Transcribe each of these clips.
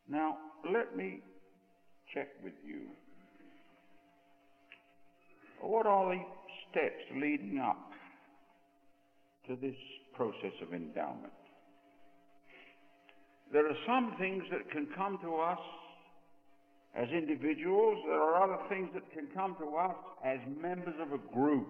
Now, let me check with you. What are the steps leading up to this process of endowment? There are some things that can come to us as individuals. There are other things that can come to us as members of a group,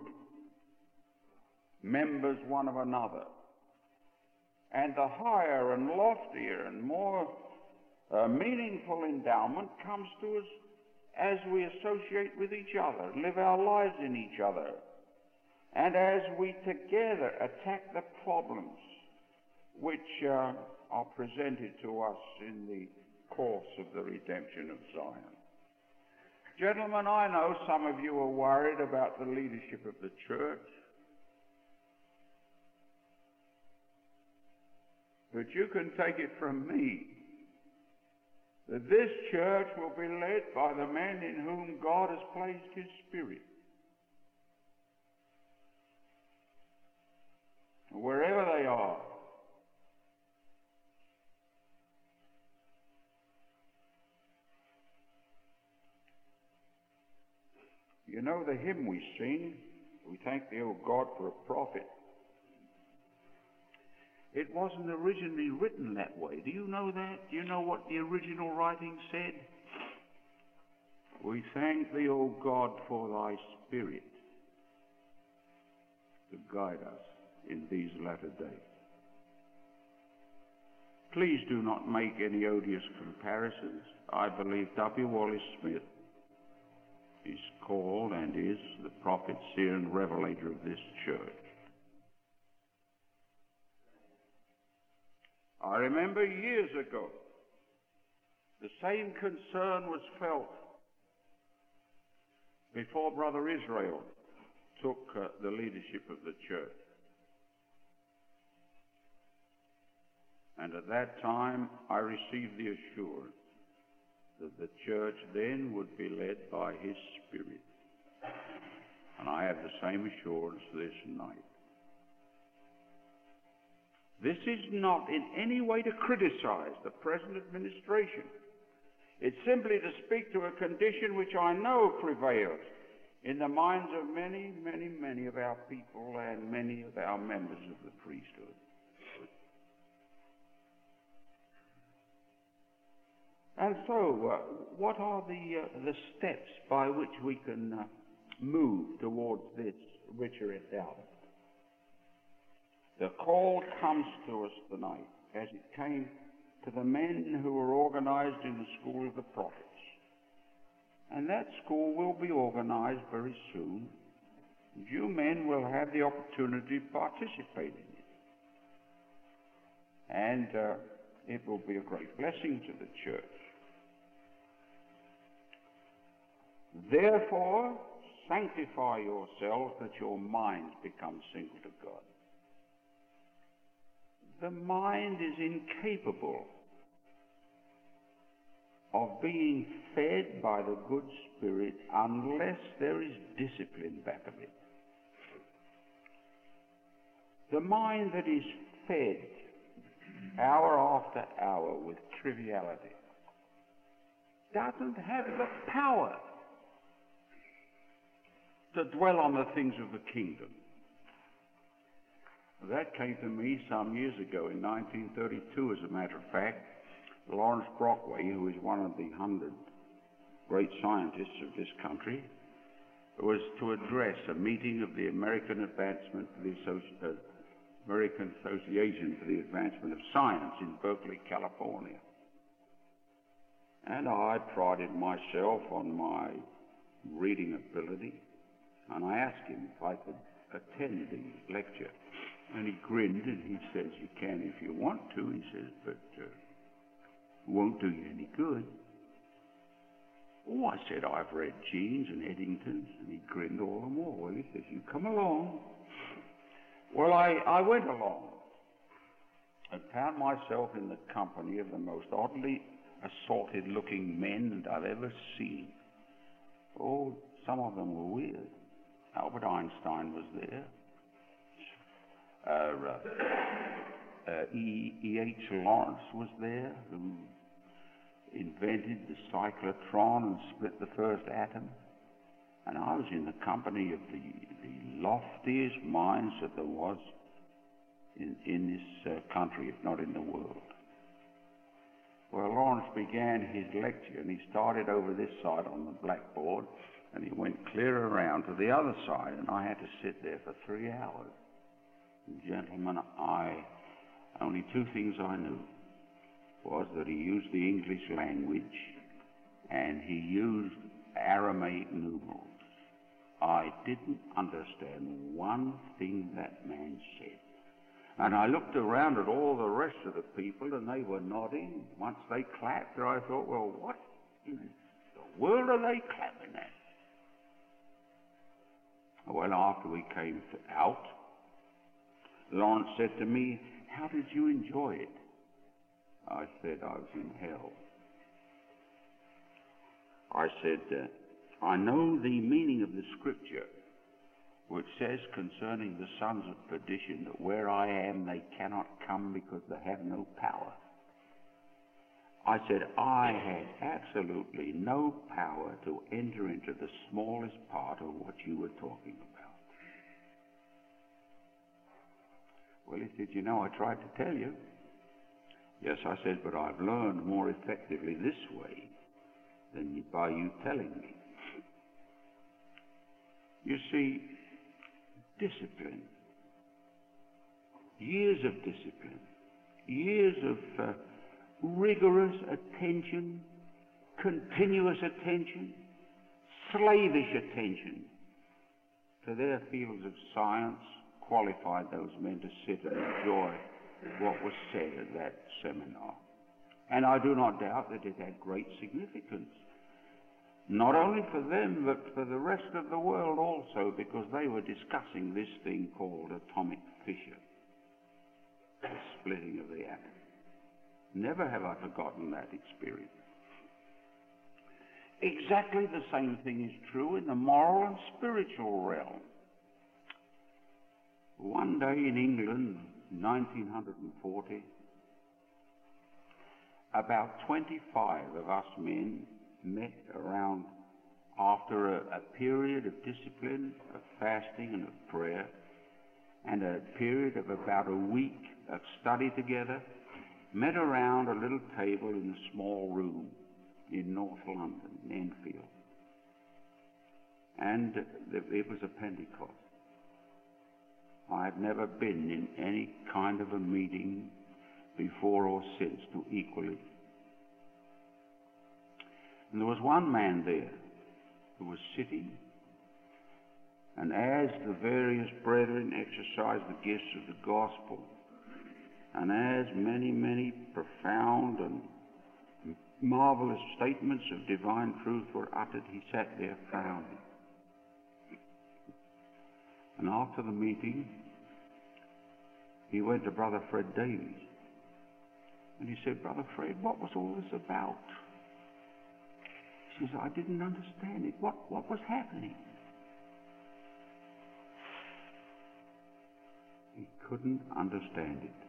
members one of another. And the higher and loftier and more meaningful endowment comes to us as we associate with each other, live our lives in each other, and as we together attack the problems which are presented to us in the course of the redemption of Zion. Gentlemen, I know some of you are worried about the leadership of the church, but you can take it from me that this church will be led by the men in whom God has placed His Spirit. Wherever they are. You know the hymn we sing, we thank Thee, O God, for a prophet. It wasn't originally written that way. Do you know that? Do you know what the original writing said? We thank Thee, O God, for Thy Spirit to guide us in these latter days. Please do not make any odious comparisons. I believe W. Wallace Smith is called and is the prophet, seer, and revelator of this church. I remember years ago, the same concern was felt before Brother Israel took the leadership of the church. And at that time, I received the assurance that the church then would be led by His Spirit. And I have the same assurance this night. This is not in any way to criticize the present administration. It's simply to speak to a condition which I know prevails in the minds of many, many, many of our people and many of our members of the priesthood. And so, what are the steps by which we can move towards this richer endowment? The call comes to us tonight, as it came to the men who were organized in the School of the Prophets. And that school will be organized very soon. You men will have the opportunity to participate in it. And it will be a great blessing to the church. Therefore, sanctify yourselves that your minds become single to God. The mind is incapable of being fed by the good Spirit unless there is discipline back of it. The mind that is fed hour after hour with triviality doesn't have the power to dwell on the things of the kingdom. That came to me some years ago, in 1932, as a matter of fact. Lawrence Brockway, who is one of the 100 great scientists of this country, was to address a meeting of the American Association for the Advancement of Science in Berkeley, California. And I prided myself on my reading ability, and I asked him if I could attend the lecture. And he grinned and he says, "You can if you want to," he says, "but it won't do you any good." Oh, I said, "I've read Jeans and Eddington's," and he grinned all the more. Well, he says, "You come along." Well, I went along and found myself in the company of the most oddly assorted-looking men that I've ever seen. Oh, some of them were weird. Albert Einstein was there. E.H. Lawrence was there, who invented the cyclotron and split the first atom. And I was in the company of the loftiest minds that there was in this country, if not in the world. Well, Lawrence began his lecture, and he started over this side on the blackboard, and he went clear around to the other side, and I had to sit there for 3 hours. And gentlemen, only two things I knew was that he used the English language, and he used Aramaic numerals. I didn't understand one thing that man said. And I looked around at all the rest of the people, and they were nodding. Once they clapped, I thought, well, what in the world are they clapping at? Well, after we came out, Lawrence said to me, how did you enjoy it? I said, I was in hell. I said, I know the meaning of the scripture, which says concerning the sons of perdition, that where I am they cannot come because they have no power. I said, I had absolutely no power to enter into the smallest part of what you were talking about. Well, he said, you know, I tried to tell you. Yes, I said, but I've learned more effectively this way than by you telling me. You see, discipline, years of discipline, years of rigorous attention, continuous attention, slavish attention to their fields of science qualified those men to sit and enjoy what was said at that seminar. And I do not doubt that it had great significance, not only for them, but for the rest of the world also, because they were discussing this thing called atomic fissure, the splitting of the atom. Never have I forgotten that experience. Exactly the same thing is true in the moral and spiritual realm. One day in England, 1940, about 25 of us men met around after a period of discipline, of fasting and of prayer, and a period of about a week of study together, met around a little table in a small room in North London, in Enfield. And it was a Pentecost. I had never been in any kind of a meeting before or since to equal it. And there was one man there who was sitting, and as the various brethren exercised the gifts of the gospel, and as many, many profound and marvelous statements of divine truth were uttered, he sat there frowning. And after the meeting, he went to Brother Fred Davies, and he said, Brother Fred, what was all this about? He says, I didn't understand it. What was happening? He couldn't understand it.